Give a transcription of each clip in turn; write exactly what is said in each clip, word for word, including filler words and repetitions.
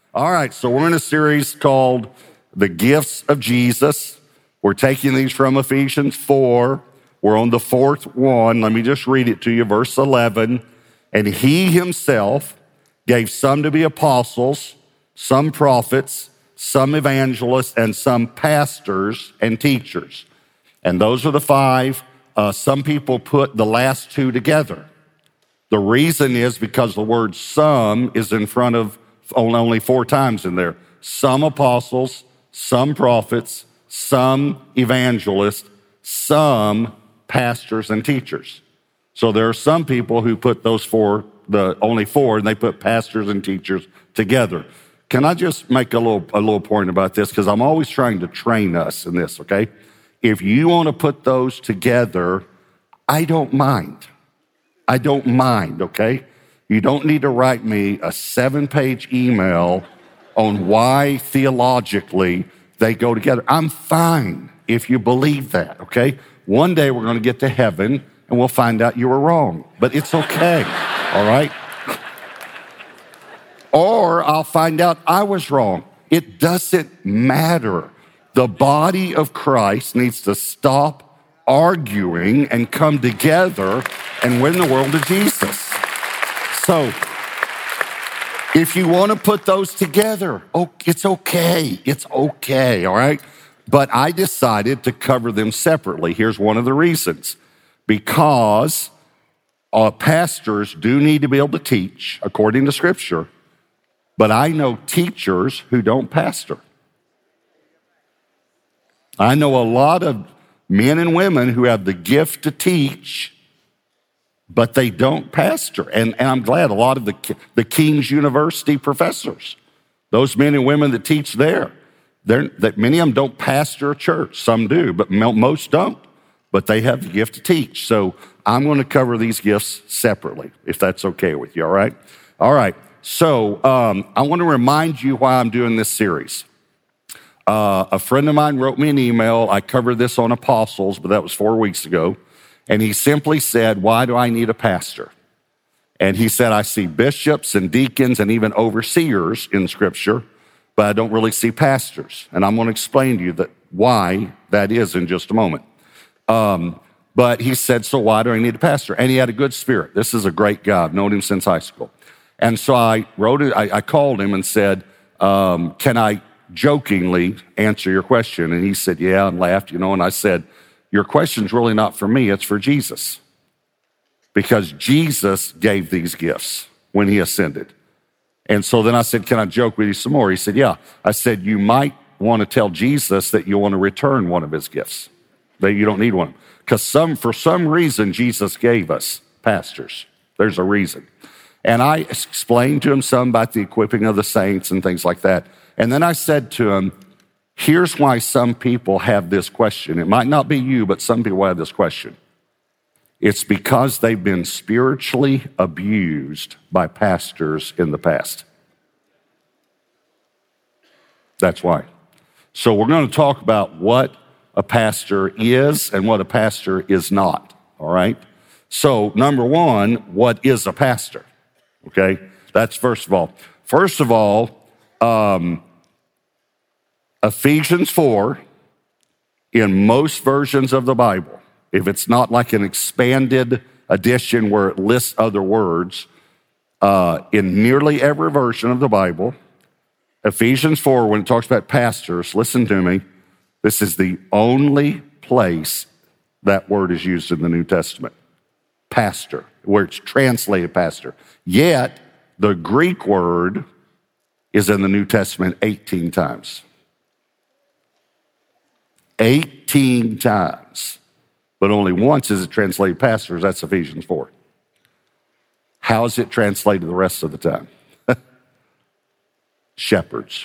All right, so we're in a series called The Gifts of Jesus. We're taking these from Ephesians four. We're on the fourth one. Let me just read it to you, verse eleven. And he himself gave some to be apostles, some prophets, some evangelists, and some pastors and teachers. And those are the five. Uh, some people put the last two together. The reason is because the word some is in front of only four times in there. Some apostles, some prophets, some evangelists, some pastors and teachers. So there are some people who put those four, the only four, and they put pastors and teachers together. Can I just make a little a little point about this? Because I'm always trying to train us in this, okay? If you want to put those together, I don't mind. I don't mind, okay? You don't need to write me a seven-page email on why theologically they go together. I'm fine if you believe that, okay? One day we're going to get to heaven and we'll find out you were wrong, but it's okay, all right? Or I'll find out I was wrong. It doesn't matter. The body of Christ needs to stop arguing and come together and win the world to Jesus. So, if you want to put those together, oh, it's okay. It's okay, all right? But I decided to cover them separately. Here's one of the reasons. Because uh, pastors do need to be able to teach according to Scripture, but I know teachers who don't pastor. I know a lot of men and women who have the gift to teach, but they don't pastor. And, and I'm glad a lot of the, the King's University professors, those men and women that teach there, that many of them don't pastor a church. Some do, but most don't. But they have the gift to teach. So I'm going to cover these gifts separately, if that's okay with you, all right? All right, so um, I want to remind you why I'm doing this series. Uh, a friend of mine wrote me an email. I covered this on apostles, but that was four weeks ago. And he simply said, why do I need a pastor? And he said, I see bishops and deacons and even overseers in Scripture, but I don't really see pastors. And I'm going to explain to you that why that is in just a moment. Um, but he said, so why do I need a pastor? And he had a good spirit. This is a great guy. I've known him since high school. And so I wrote it, I, I called him and said, um, can I jokingly answer your question? And he said, yeah, and laughed, you know, and I said, your question's really not for me, it's for Jesus. Because Jesus gave these gifts when he ascended. And so then I said, can I joke with you some more? He said, yeah. I said, you might want to tell Jesus that you want to return one of his gifts, that you don't need one. Because some, for some reason, Jesus gave us pastors. There's a reason. And I explained to him some about the equipping of the saints and things like that. And then I said to him, here's why some people have this question. It might not be you, but some people have this question. It's because they've been spiritually abused by pastors in the past. That's why. So we're going to talk about what a pastor is and what a pastor is not, all right? So number one, what is a pastor? Okay, that's first of all. First of all, um, Ephesians four, in most versions of the Bible, if it's not like an expanded edition where it lists other words, uh, in nearly every version of the Bible, Ephesians four, when it talks about pastors, listen to me, this is the only place that word is used in the New Testament. Pastor, where it's translated pastor. Yet, the Greek word is in the New Testament eighteen times. eighteen times. But only once is it translated pastors, that's Ephesians four. How is it translated the rest of the time? Shepherds.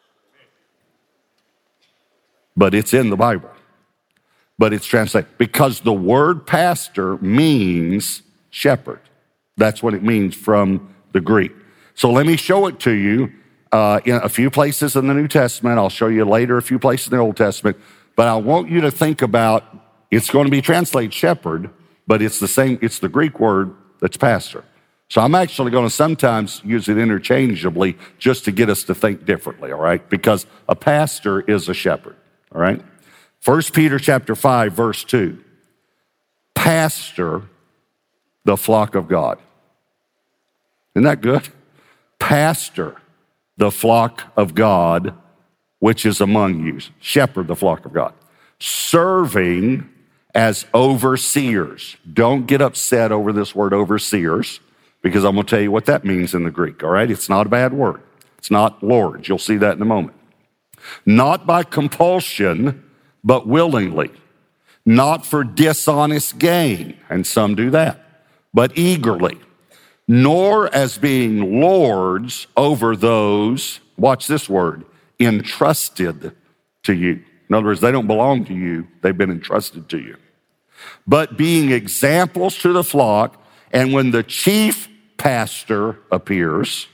But it's in the Bible. But it's translated because the word pastor means shepherd. That's what it means from the Greek. So let me show it to you uh, in a few places in the New Testament. I'll show you later a few places in the Old Testament. But I want you to think about, it's going to be translated shepherd, but it's the same, it's the Greek word that's pastor. So I'm actually going to sometimes use it interchangeably just to get us to think differently, all right? Because a pastor is a shepherd, all right? First Peter chapter five, verse two. Pastor the flock of God. Isn't that good? Pastor the flock of God, which is among you. Shepherd the flock of God. Serving as overseers. Don't get upset over this word overseers, because I'm going to tell you what that means in the Greek, all right? It's not a bad word. It's not lords. You'll see that in a moment. Not by compulsion, but willingly. Not for dishonest gain, and some do that, but eagerly. Nor as being lords over those, watch this word, entrusted to you. In other words, they don't belong to you. They've been entrusted to you. But being examples to the flock, and when the chief pastor appears,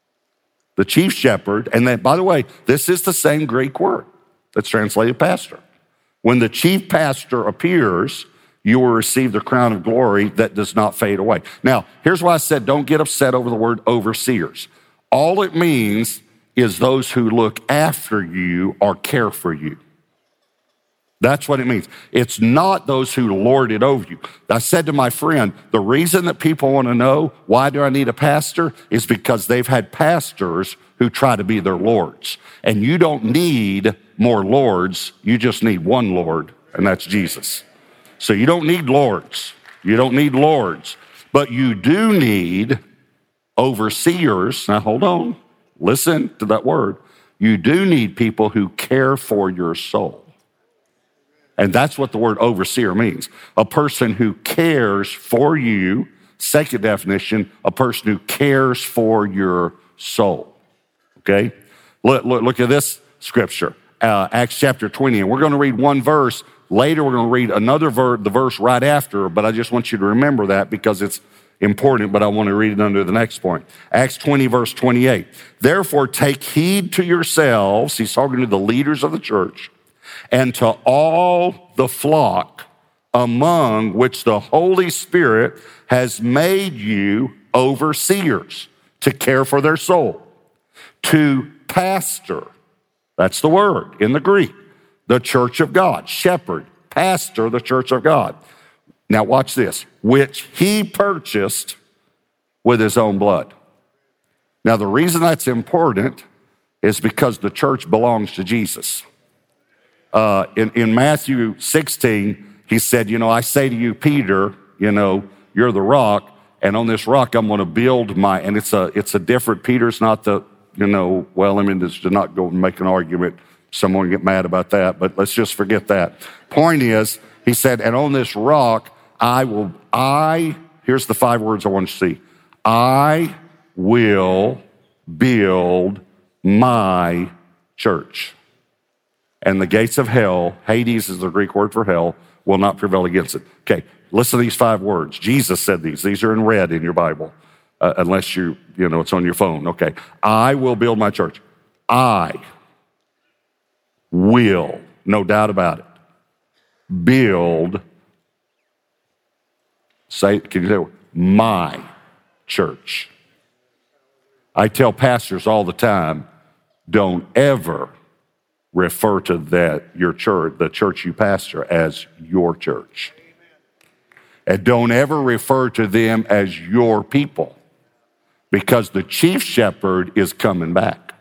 the chief shepherd, and then, by the way, this is the same Greek word that's translated pastor. When the chief pastor appears, you will receive the crown of glory that does not fade away. Now, here's why I said don't get upset over the word overseers. All it means is those who look after you or care for you. That's what it means. It's not those who lord it over you. I said to my friend, the reason that people want to know why do I need a pastor is because they've had pastors who try to be their lords. And you don't need more lords. You just need one Lord, and that's Jesus. So you don't need lords. You don't need lords. But you do need overseers. Now hold on. Listen to that word. You do need people who care for your soul. And that's what the word overseer means. A person who cares for you. Second definition, a person who cares for your soul. Okay? Look, look, look at this scripture, uh, Acts chapter twenty. And we're going to read one verse. Later, we're going to read another verse, the verse right after. But I just want you to remember that because it's important, but I want to read it under the next point. Acts twenty, verse twenty-eight. Therefore, take heed to yourselves. He's talking to the leaders of the church. And to all the flock among which the Holy Spirit has made you overseers to care for their soul. To pastor, that's the word in the Greek, the church of God. Shepherd, pastor, the church of God. Now watch this, which he purchased with his own blood. Now the reason that's important is because the church belongs to Jesus. Uh, in, in Matthew sixteen, he said, you know, I say to you, Peter, you know, you're the rock, and on this rock I'm going to build my, and it's a it's a different, Peter's not the, you know, well, I mean, this to not go and make an argument. Someone get mad about that, but let's just forget that. Point is, he said, and on this rock I will, I, here's the five words I want to see. I will build my church. And the gates of hell, Hades is the Greek word for hell, will not prevail against it. Okay, listen to these five words. Jesus said these. These are in red in your Bible, uh, unless you, you know, it's on your phone. Okay, I will build my church. I will, no doubt about it, build, say, can you say, my church. I tell pastors all the time, don't ever refer to that, your church, the church you pastor, as your church. And don't ever refer to them as your people, because the chief shepherd is coming back.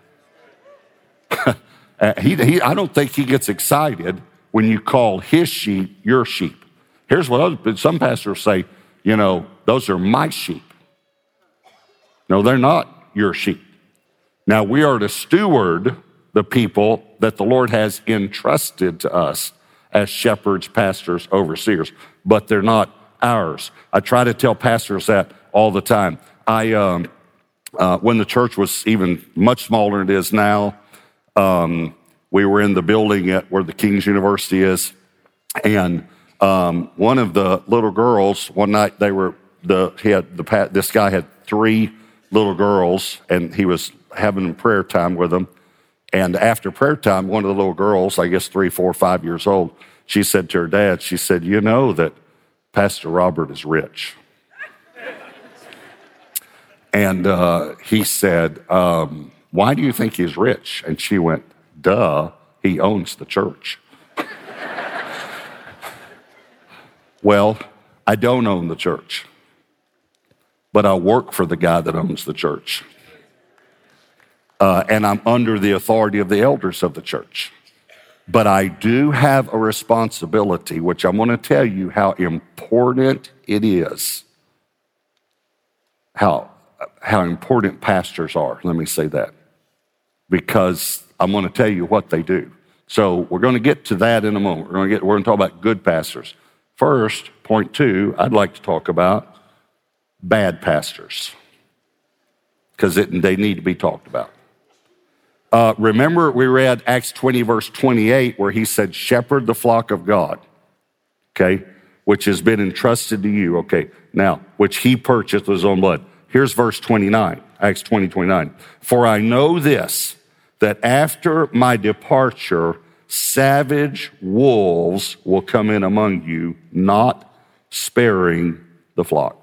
he, he, I don't think he gets excited when you call his sheep your sheep. Here's what other, some pastors say, you know, those are my sheep. No, they're not your sheep. Now, we are to steward the people that the Lord has entrusted to us as shepherds, pastors, overseers, but they're not ours. I try to tell pastors that all the time. I, um, uh, when the church was even much smaller than it is now, um, we were in the building at where the King's University is, and um, one of the little girls, one night they were, the he had the this guy had three little girls, and he was having prayer time with them. And after prayer time, one of the little girls, I guess three, four, five years old, she said to her dad, she said, you know that Pastor Robert is rich. And uh, he said, um, why do you think he's rich? And she went, duh, he owns the church. Well, I don't own the church, but I work for the guy that owns the church. Uh, and I'm under the authority of the elders of the church. But I do have a responsibility, which I'm going to tell you how important it is, how, how important pastors are. Let me say that, because I'm going to tell you what they do. So we're going to get to that in a moment. We're going to get, we're going to talk about good pastors. First, point two, I'd like to talk about bad pastors, because they need to be talked about. Uh, remember, we read Acts twenty, verse twenty-eight, where he said, shepherd the flock of God, okay, which has been entrusted to you, okay, now, which he purchased with his own blood. Here's verse twenty-nine, Acts twenty, twenty-nine. For I know this, that after my departure, savage wolves will come in among you, not sparing the flock.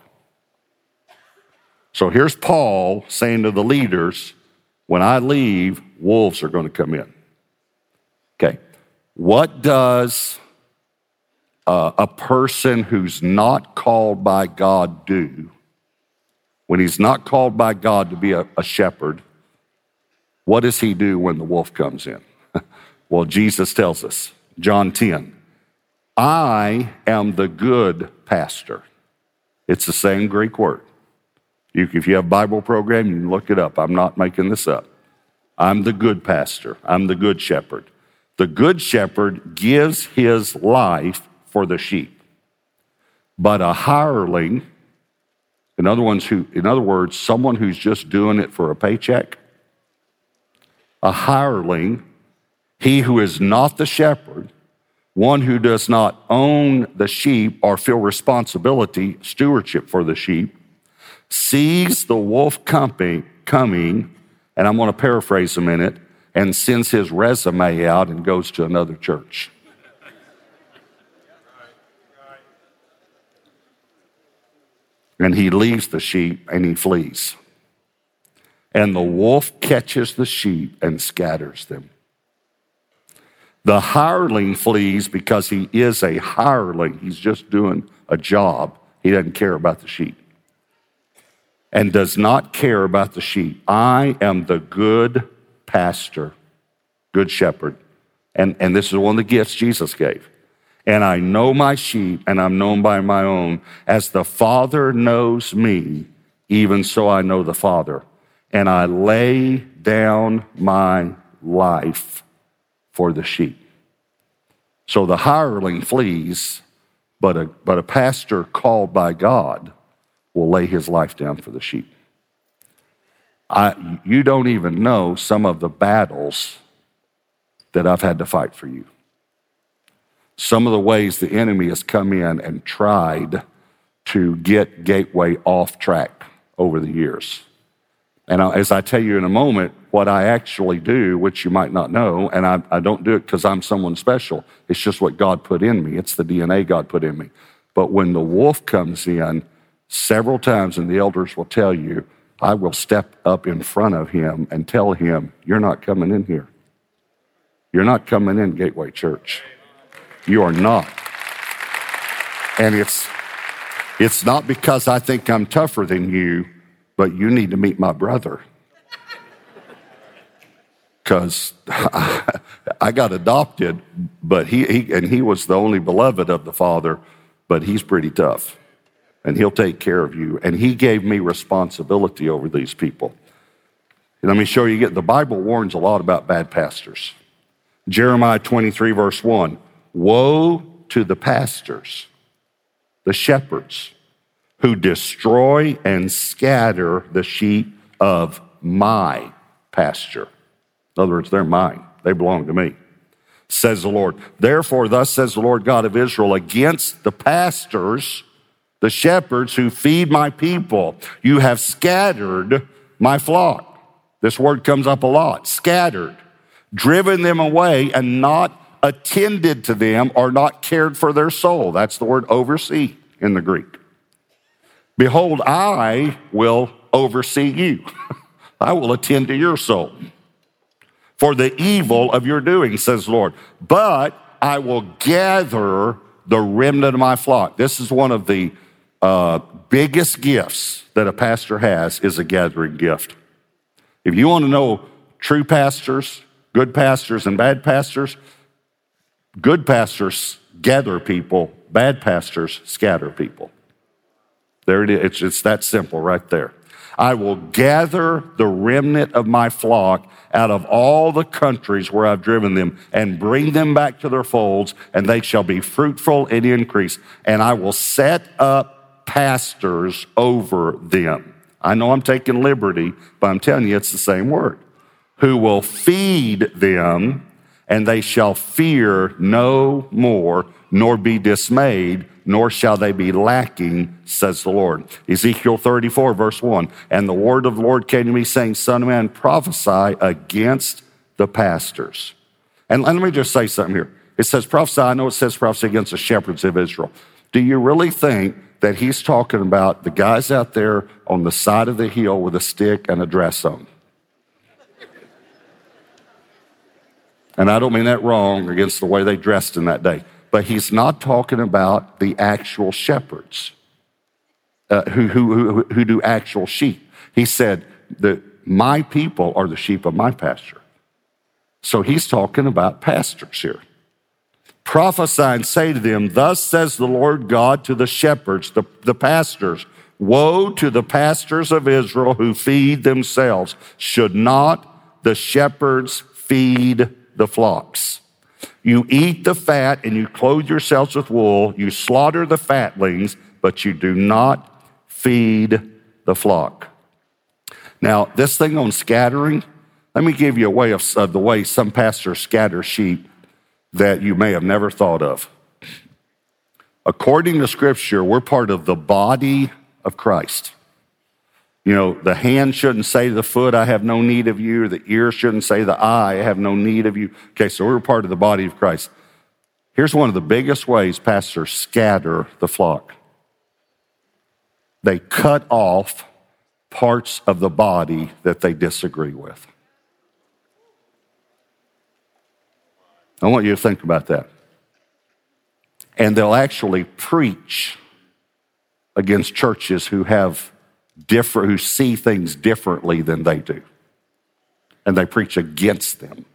So here's Paul saying to the leaders, when I leave, wolves are going to come in. Okay, what does uh, a person who's not called by God do when he's not called by God to be a, a shepherd? What does he do when the wolf comes in? Well, Jesus tells us, John ten, I am the good pastor. It's the same Greek word. You, if you have a Bible program, you can look it up. I'm not making this up. I'm the good pastor. I'm the good shepherd. The good shepherd gives his life for the sheep. But a hireling, in other words, who, in other words, someone who's just doing it for a paycheck, a hireling, he who is not the shepherd, one who does not own the sheep or feel responsibility, stewardship for the sheep, sees the wolf coming, coming, and I'm going to paraphrase a minute, and sends his resume out and goes to another church. And he leaves the sheep and he flees. And the wolf catches the sheep and scatters them. The hireling flees because he is a hireling. He's just doing a job. He doesn't care about the sheep. And does not care about the sheep. I am the good pastor, good shepherd. And, and this is one of the gifts Jesus gave. And I know my sheep, and I'm known by my own. As the Father knows me, even so I know the Father. And I lay down my life for the sheep. So the hireling flees, but a, but a pastor called by God will lay his life down for the sheep. I, you don't even know some of the battles that I've had to fight for you. Some of the ways the enemy has come in and tried to get Gateway off track over the years. And as I tell you in a moment, what I actually do, which you might not know, and I, I don't do it because I'm someone special. It's just what God put in me. It's the D N A God put in me. But when the wolf comes in, several times, and the elders will tell you, I will step up in front of him and tell him, you're not coming in here. You're not coming in Gateway Church. You are not. And it's, it's not because I think I'm tougher than you, but you need to meet my brother. Because I, I got adopted, but he, he and he was the only beloved of the Father, but he's pretty tough. And he'll take care of you. And he gave me responsibility over these people. And let me show you, the Bible warns a lot about bad pastors. Jeremiah twenty-three, verse one, woe to the pastors, the shepherds, who destroy and scatter the sheep of my pasture. In other words, they're mine. They belong to me, says the Lord. Therefore, thus says the Lord God of Israel, against the pastors, the shepherds who feed my people, you have scattered my flock. This word comes up a lot, scattered, driven them away and not attended to them or not cared for their soul. That's the word oversee in the Greek. Behold, I will oversee you. I will attend to your soul for the evil of your doing, says the Lord. But I will gather the remnant of my flock. This is one of the uh, biggest gifts that a pastor has, is a gathering gift. If you want to know true pastors, good pastors, and bad pastors, good pastors gather people, bad pastors scatter people. There it is. It's, it's that simple right there. I will gather the remnant of my flock out of all the countries where I've driven them and bring them back to their folds, and they shall be fruitful and increase. And I will set up pastors over them. I know I'm taking liberty, but I'm telling you it's the same word. Who will feed them, and they shall fear no more, nor be dismayed, nor shall they be lacking, says the Lord. Ezekiel thirty-four, verse one, and the word of the Lord came to me, saying, Son of man, prophesy against the pastors. And let me just say something here. It says prophesy. I know it says prophesy against the shepherds of Israel. Do you really think that he's talking about the guys out there on the side of the hill with a stick and a dress on? And I don't mean that wrong against the way they dressed in that day. But he's not talking about the actual shepherds uh, who, who, who, who do actual sheep. He said that my people are the sheep of my pasture. So he's talking about pastors here. Prophesy and say to them, thus says the Lord God to the shepherds, the, the pastors, woe to the pastors of Israel who feed themselves. Should not the shepherds feed the flocks? You eat the fat and you clothe yourselves with wool. You slaughter the fatlings, but you do not feed the flock. Now, this thing on scattering, let me give you a way of, of the way some pastors scatter sheep that you may have never thought of. According to Scripture, we're part of the body of Christ. You know, the hand shouldn't say to the foot, I have no need of you. The ear shouldn't say to the eye, I have no need of you. Okay, so we're part of the body of Christ. Here's one of the biggest ways pastors scatter the flock. They cut off parts of the body that they disagree with. I want you to think about that. And they'll actually preach against churches who have different, who see things differently than they do. And they preach against them.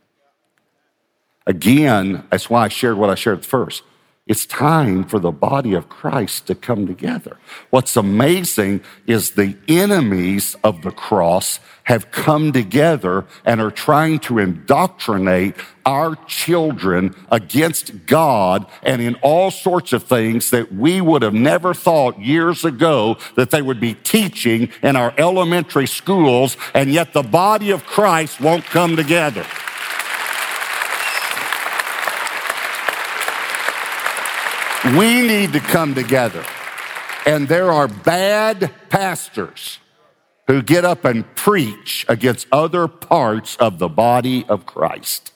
Again, that's why I shared what I shared at first. It's time for the body of Christ to come together. What's amazing is the enemies of the cross have come together and are trying to indoctrinate our children against God and in all sorts of things that we would have never thought years ago that they would be teaching in our elementary schools, and yet the body of Christ won't come together. We need to come together. And there are bad pastors who get up and preach against other parts of the body of Christ.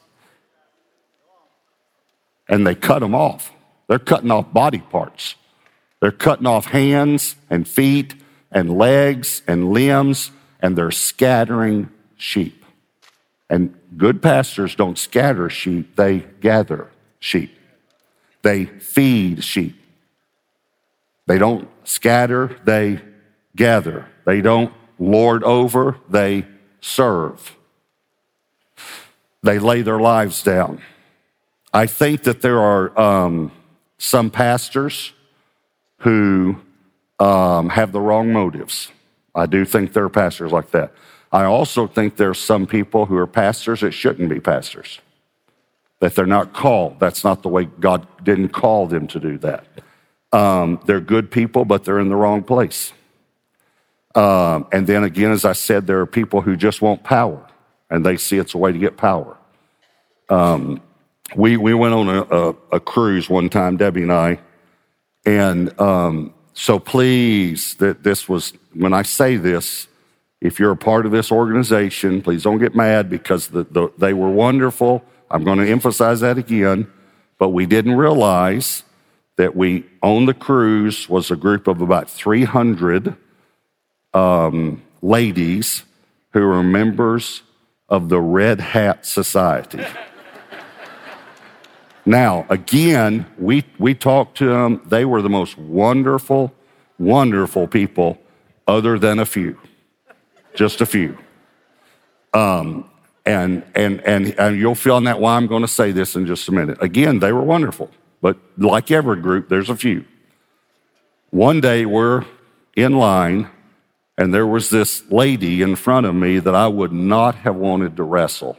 And they cut them off. They're cutting off body parts. They're cutting off hands and feet and legs and limbs, and they're scattering sheep. And good pastors don't scatter sheep, they gather sheep. They feed sheep. They don't scatter, they gather. They don't lord over, they serve. They lay their lives down. I think that there are um, some pastors who um, have the wrong motives. I do think there are pastors like that. I also think there's some people who are pastors that shouldn't be pastors. That they're not called. That's not the way. God didn't call them to do that. Um, they're good people, but they're in the wrong place. Um, and then again, as I said, there are people who just want power, and they see it's a way to get power. Um, we we went on a, a, a cruise one time, Debbie and I, and um, so please, that this was, when I say this, if you're a part of this organization, please don't get mad, because the, the, they were wonderful. I'm going to emphasize that again, but we didn't realize that we, on the cruise, was a group of about three hundred um, ladies who are members of the Red Hat Society. Now, again, we, we talked to them. They were the most wonderful, wonderful people other than a few, just a few. Um, and, and, and, and you'll feel on that why I'm going to say this in just a minute. Again, they were wonderful, but like every group, there's a few. One day we're in line, and there was this lady in front of me that I would not have wanted to wrestle.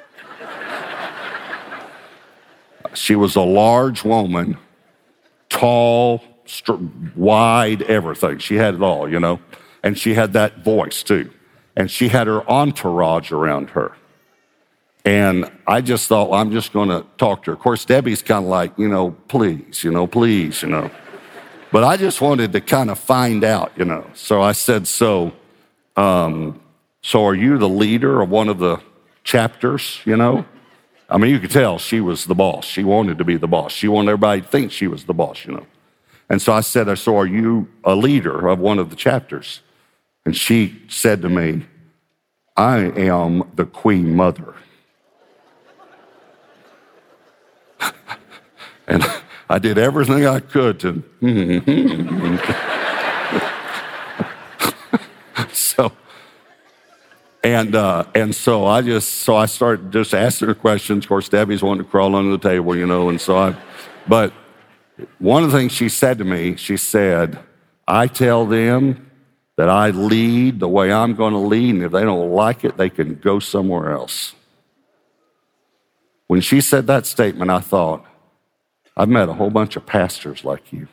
She was a large woman, tall, st- wide, everything. She had it all, you know. And she had that voice, too. And she had her entourage around her. And I just thought, well, I'm just going to talk to her. Of course, Debbie's kind of like, you know, please, you know, please, you know. But I just wanted to kind of find out, you know. So I said, so, um, so are you the leader of one of the chapters, you know? I mean, you could tell she was the boss. She wanted to be the boss. She wanted everybody to think she was the boss, you know. And so I said, so are you a leader of one of the chapters? And she said to me, I am the Queen Mother. And I did everything I could to, so, and uh, and so I just, so I started just asking her questions. Of course, Debbie's wanting to crawl under the table, you know, and so I, but one of the things she said to me, she said, I tell them that I lead the way I'm going to lead, and if they don't like it, they can go somewhere else. When she said that statement, I thought, I've met a whole bunch of pastors like you.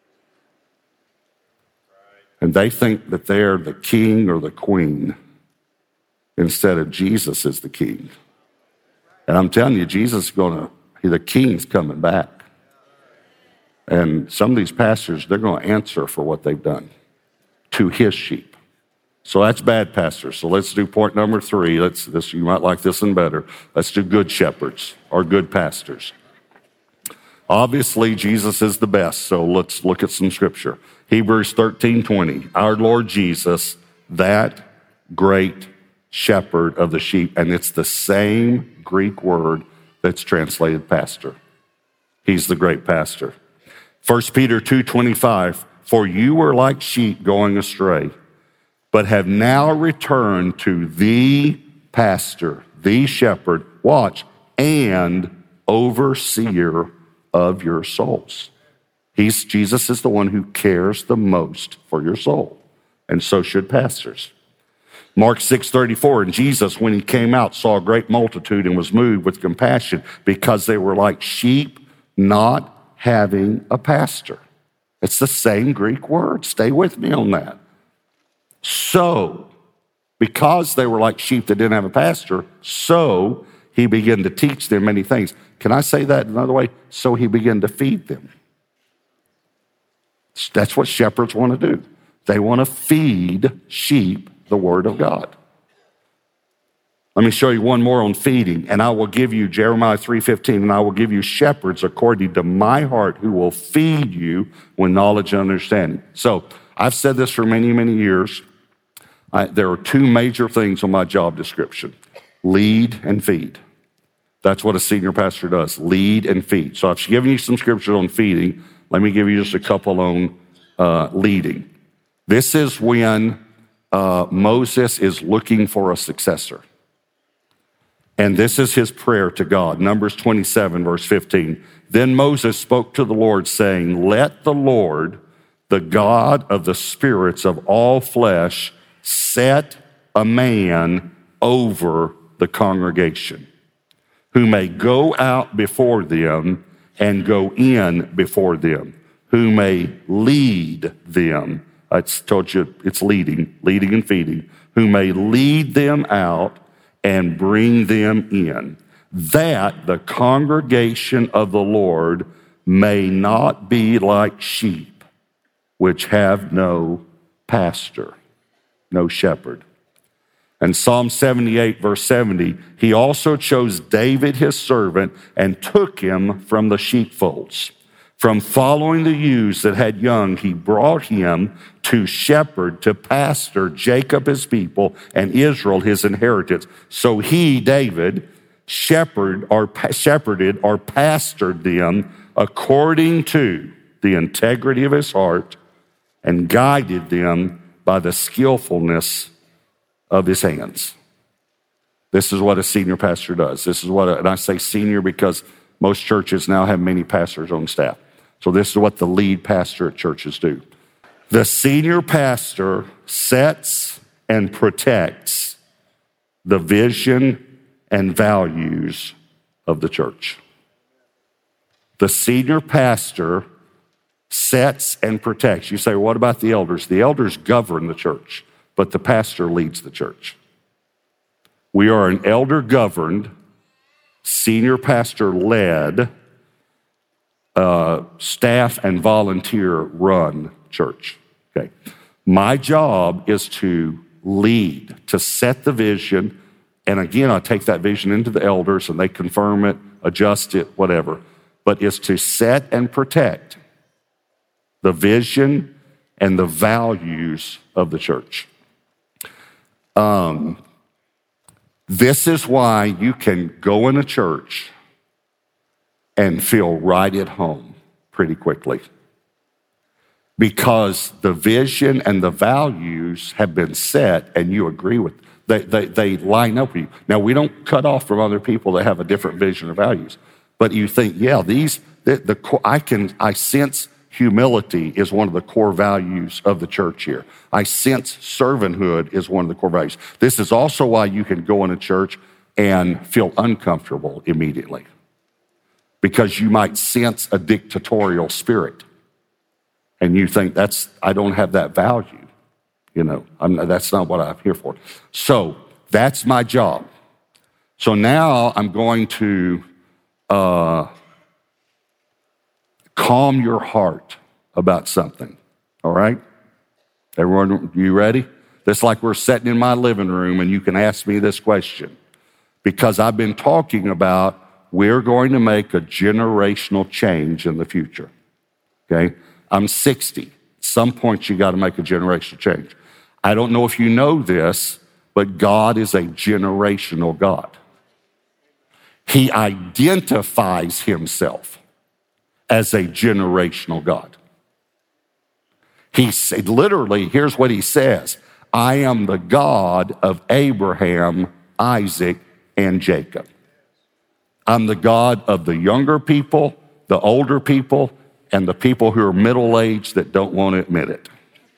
And they think that they're the king or the queen instead of Jesus is the king. And I'm telling you, Jesus is going to, the king's coming back. And some of these pastors, they're going to answer for what they've done to his sheep. So that's bad pastors. So let's do point number three. Let's, this, you might like this one better. Let's do good shepherds or good pastors. Obviously, Jesus is the best, so let's look at some scripture. Hebrews thirteen twenty, our Lord Jesus, that great shepherd of the sheep, and it's the same Greek word that's translated pastor. He's the great pastor. First Peter two twenty-five, for you were like sheep going astray, but have now returned to the pastor, the shepherd, watch, and overseer of your souls. He's, Jesus is the one who cares the most for your soul, and so should pastors. Mark six thirty-four, and Jesus, when he came out, saw a great multitude and was moved with compassion because they were like sheep not having a pastor. It's the same Greek word. Stay with me on that. So, because they were like sheep that didn't have a pastor, so he began to teach them many things. Can I say that another way? So he began to feed them. That's what shepherds want to do. They want to feed sheep the word of God. Let me show you one more on feeding. And I will give you, Jeremiah three fifteen, and I will give you shepherds according to my heart who will feed you with knowledge and understanding. So I've said this for many, many years. I, there are two major things on my job description: lead and feed. That's what a senior pastor does, lead and feed. So I've given you some scriptures on feeding. Let me give you just a couple on uh, leading. This is when uh, Moses is looking for a successor. And this is his prayer to God. Numbers twenty-seven, verse fifteen. Then Moses spoke to the Lord, saying, let the Lord, the God of the spirits of all flesh, set a man over the congregation, who may go out before them and go in before them, who may lead them. I told you it's leading, leading and feeding, who may lead them out and bring them in, that the congregation of the Lord may not be like sheep, which have no pastor, no shepherd. And Psalm seventy-eight, verse seventy, he also chose David his servant and took him from the sheepfolds, From following the ewes that had young, he brought him to shepherd, to pastor Jacob his people and Israel his inheritance. So he, David, shepherd or shepherded or pastored them according to the integrity of his heart and guided them by the skillfulness of his hands. This is what a senior pastor does. This is what, a, and I say senior because most churches now have many pastors on staff. So this is what the lead pastor at churches do. The senior pastor sets and protects the vision and values of the church. The senior pastor sets and protects. You say, well, what about the elders? The elders govern the church, but the pastor leads the church. We are an elder-governed, senior pastor-led, uh, staff and volunteer-run church. Okay. My job is to lead, to set the vision, and again, I take that vision into the elders, and they confirm it, adjust it, whatever. But it's to set and protect the vision and the values of the church. Um, this is why you can go in a church and feel right at home pretty quickly. Because the vision and the values have been set and you agree with, they, they, they line up with you. Now, we don't cut off from other people that have a different vision or values, but you think, yeah, these, the, the I can, I sense humility is one of the core values of the church here. I sense servanthood is one of the core values. This is also why you can go in a church and feel uncomfortable immediately, because you might sense a dictatorial spirit. And you think, that's, I don't have that value. You know, I'm, that's not what I'm here for. So that's my job. So now I'm going to uh, calm your heart about something, all right? Everyone, you ready? It's like we're sitting in my living room and you can ask me this question, because I've been talking about we're going to make a generational change in the future, okay? I'm sixty. At some point, you got to make a generational change. I don't know if you know this, but God is a generational God. He identifies himself as a generational God. He said, literally, here's what he says: I am the God of Abraham, Isaac, and Jacob. I'm the God of the younger people, the older people, and the people who are middle-aged that don't want to admit it.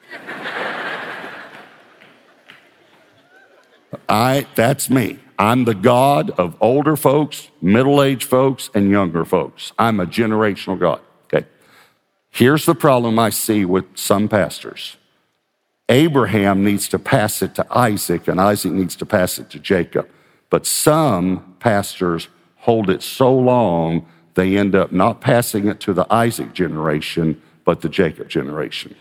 I, that's me. I'm the God of older folks, middle-aged folks, and younger folks. I'm a generational God, okay? Here's the problem I see with some pastors. Abraham needs to pass it to Isaac, and Isaac needs to pass it to Jacob. But some pastors hold it so long, they end up not passing it to the Isaac generation, but the Jacob generation.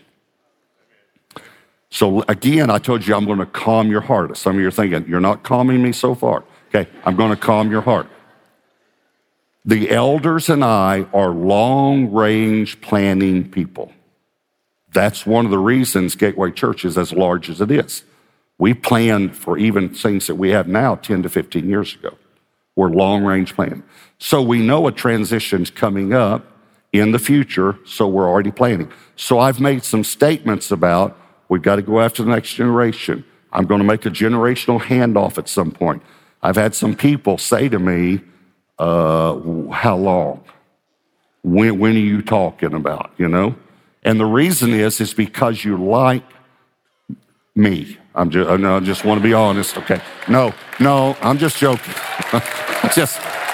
So again, I told you I'm going to calm your heart. Some of you are thinking, you're not calming me so far. Okay, I'm going to calm your heart. The elders and I are long-range planning people. That's one of the reasons Gateway Church is as large as it is. We planned for even things that we have now ten to fifteen years ago. We're long-range planning. So we know a transition's coming up in the future, so we're already planning. So I've made some statements about we've got to go after the next generation. I'm going to make a generational handoff at some point. I've had some people say to me, uh, how long? When, when are you talking about, you know? And the reason is, is because you like me. I'm just, I just want to be honest, okay? No, no, I'm just joking. just,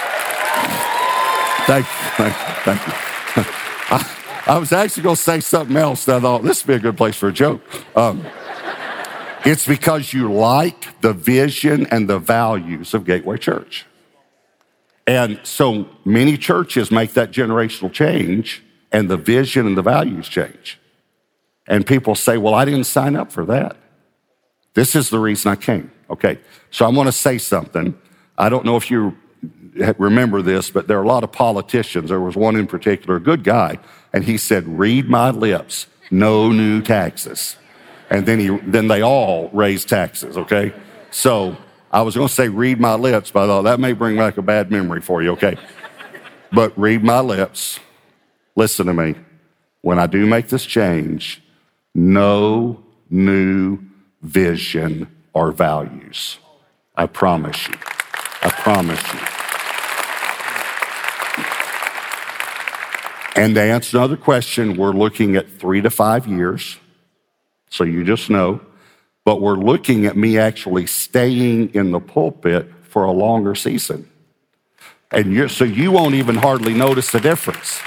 thank you, thank you, thank you. I, I was actually going to say something else that I thought this would be a good place for a joke. Um, it's because you like the vision and the values of Gateway Church. And so many churches make that generational change and the vision and the values change. And people say, well, I didn't sign up for that. This is the reason I came. Okay, so I want to say something. I don't know if you remember this, but there are a lot of politicians. There was one in particular, a good guy, and he said, read my lips, no new taxes. And then he, then they all raised taxes, okay? So I was gonna say read my lips, but I thought that may bring back a bad memory for you, okay? But read my lips, listen to me. When I do make this change, no new vision or values. I promise you, I promise you. And to answer another question, we're looking at three to five years. So you just know, but we're looking at me actually staying in the pulpit for a longer season. And you're, so you won't even hardly notice the difference.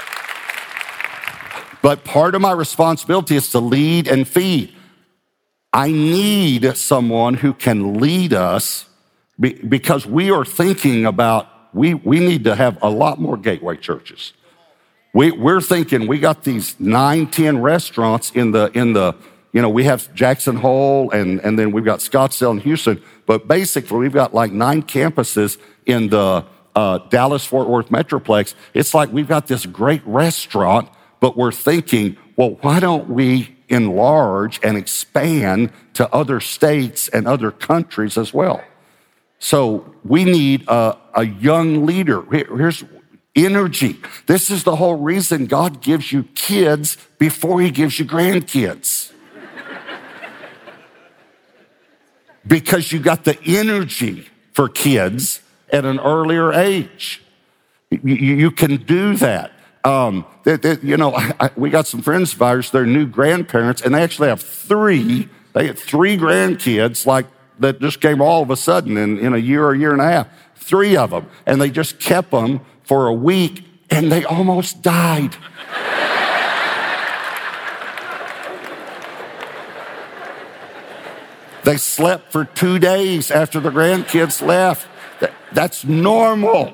But part of my responsibility is to lead and feed. I need someone who can lead us because we are thinking about, we, we need to have a lot more gateway churches. We, we're thinking we got these nine, ten restaurants in the, in the, you know, we have Jackson Hole and, and then we've got Scottsdale and Houston, but basically we've got like nine campuses in the uh, Dallas-Fort Worth Metroplex. It's like we've got this great restaurant, but we're thinking, well, why don't we enlarge and expand to other states and other countries as well? So we need a, a young leader. Here, here's energy. This is the whole reason God gives you kids before he gives you grandkids. Because you got the energy for kids at an earlier age. You, you can do that. Um, they, they, you know, I, I, we got some friends of ours, they're new grandparents, and they actually have three, they had three grandkids, like, that just came all of a sudden in, in a year or a year and a half. Three of them. And they just kept them for a week, and they almost died. They slept for two days after the grandkids left. That, that's normal.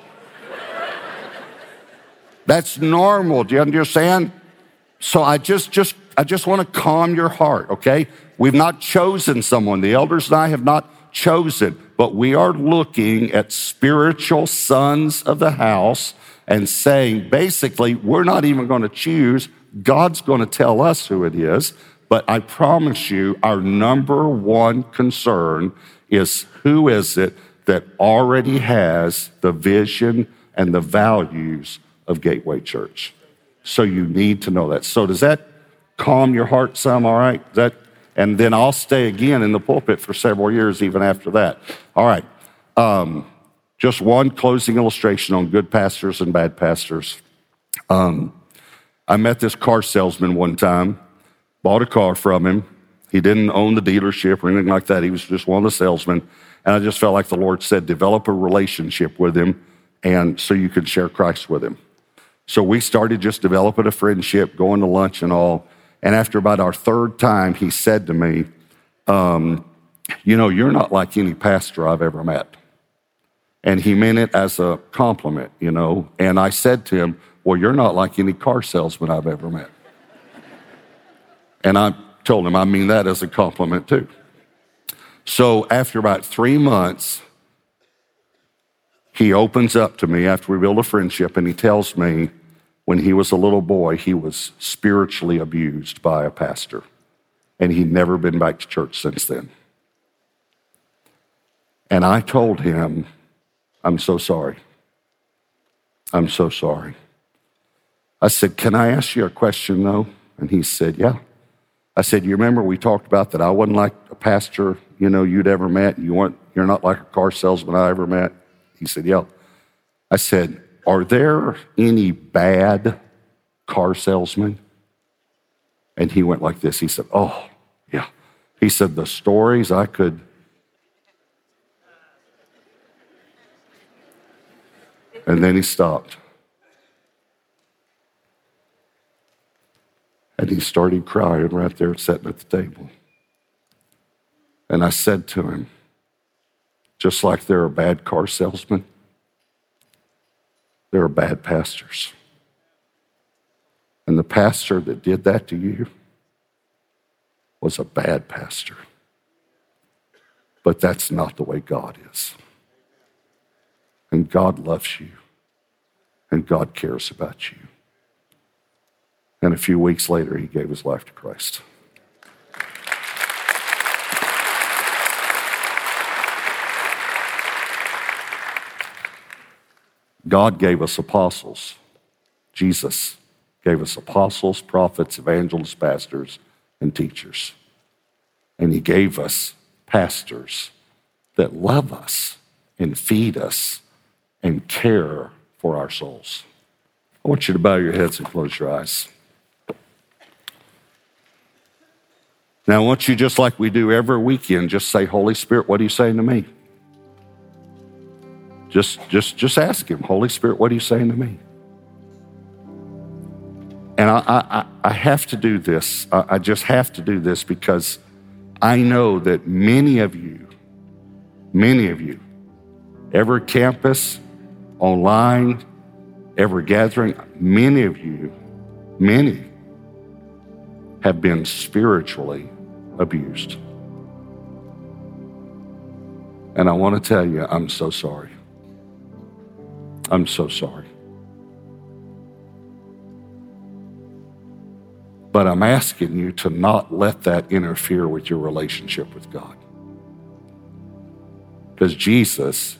That's normal. Do you understand? So I just, just, I just want to calm your heart, okay? We've not chosen someone. The elders and I have not chosen, but we are looking at spiritual sons of the house and saying, basically, we're not even going to choose. God's going to tell us who it is. But I promise you, our number one concern is who is it that already has the vision and the values of Gateway Church. So you need to know that. So does that calm your heart some, all right? That, and then I'll stay again in the pulpit for several years even after that. All right. Um, just one closing illustration on good pastors and bad pastors. Um, I met this car salesman one time, bought a car from him. He didn't own the dealership or anything like that. He was just one of the salesmen. And I just felt like the Lord said, develop a relationship with him and so you could share Christ with him. So we started just developing a friendship, going to lunch and all. And after about our third time, he said to me, um, you know, you're not like any pastor I've ever met. And he meant it as a compliment, you know. And I said to him, well, you're not like any car salesman I've ever met. And I told him, I mean that as a compliment too. So after about three months, he opens up to me after we build a friendship, and he tells me when he was a little boy, he was spiritually abused by a pastor, and he'd never been back to church since then. And I told him, I'm so sorry. I'm so sorry. I said, can I ask you a question though? And he said, yeah. I said, you remember we talked about that I wasn't like a pastor, you know, you'd ever met. You weren't, you're not like a car salesman I ever met. He said, yeah. I said, are there any bad car salesmen? And he went like this. He said, oh, yeah. He said, the stories I could. And then he stopped. And he started crying right there sitting at the table. And I said to him, just like there are bad car salesmen, there are bad pastors. And the pastor that did that to you was a bad pastor. But that's not the way God is. And God loves you. And God cares about you. And a few weeks later, he gave his life to Christ. God gave us apostles. Jesus gave us apostles, prophets, evangelists, pastors, and teachers. And he gave us pastors that love us and feed us and care for our souls. I want you to bow your heads and close your eyes. Now, I want you, just like we do every weekend, just say, Holy Spirit, what are you saying to me? Just, just, just ask him, Holy Spirit, what are you saying to me? And I, I, I have to do this. I, I just have to do this because I know that many of you, many of you, every campus, online, every gathering, many of you, many have been spiritually abused. And I want to tell you, I'm so sorry. I'm so sorry. But I'm asking you to not let that interfere with your relationship with God. Because Jesus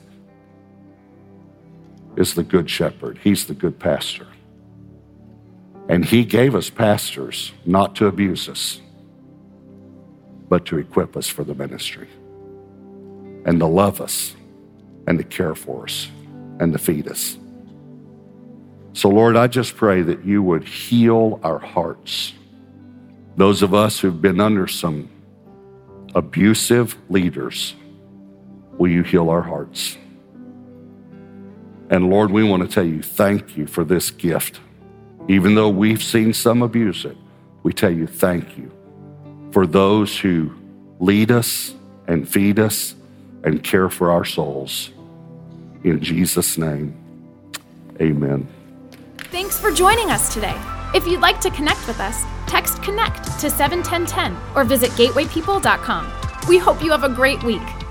is the good shepherd. He's the good pastor. And he gave us pastors not to abuse us, but to equip us for the ministry and to love us and to care for us and to feed us. So Lord, I just pray that you would heal our hearts. Those of us who've been under some abusive leaders, will you heal our hearts? And Lord, we want to tell you thank you for this gift. Even though we've seen some abuse it, we tell you thank you for those who lead us and feed us and care for our souls. In Jesus' name, amen. Thanks for joining us today. If you'd like to connect with us, text CONNECT to seven one zero one zero or visit gateway people dot com. We hope you have a great week.